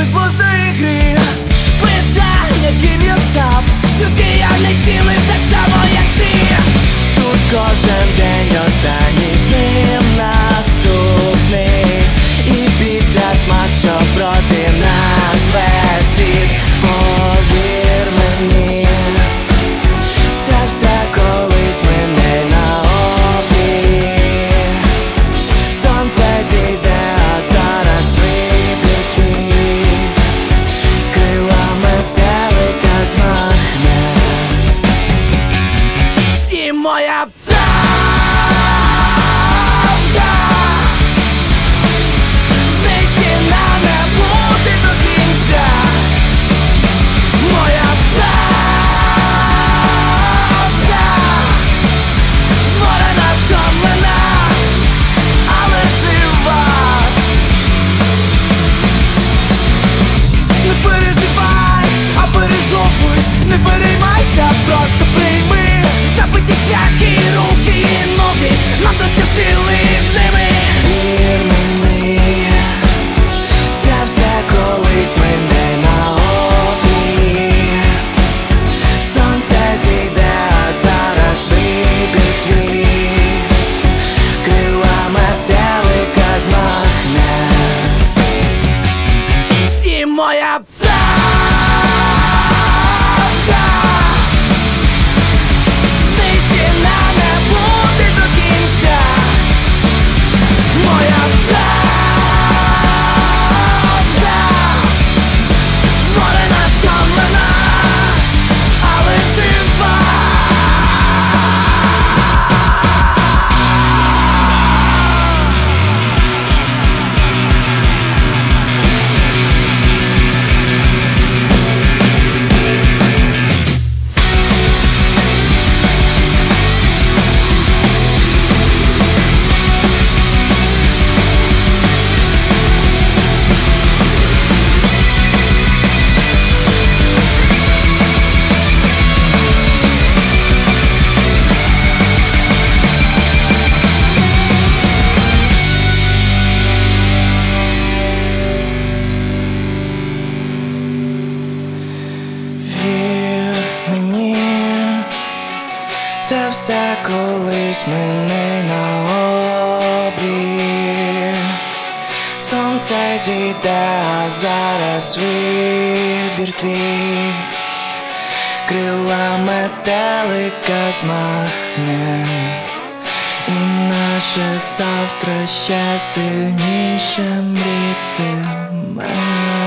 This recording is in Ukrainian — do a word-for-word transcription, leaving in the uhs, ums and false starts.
безглуздої гри. Питання, ким я став, сюди я не цілий, так само як ти. Тут кожен день останній, з ним наступний. І після смак, що проти нас весь світ. Повір мені, це все колись мене на обрій. Сонце зійде, а зараз вибір твій. Крилами телека змахне. І моя не переймайся, просто прийми. Забиті всякі руки і ноги, нам дотяжили з ними. Вір мені, це все колись мене на обрій. Сонце зійде, а зараз вибір твій. Крилами телека змахне. І моя це все колись мене на обрій. Сонце зійде, а зараз вибір твій. Крилами телека змахне. І наше завтра ще сильніше мрітиме.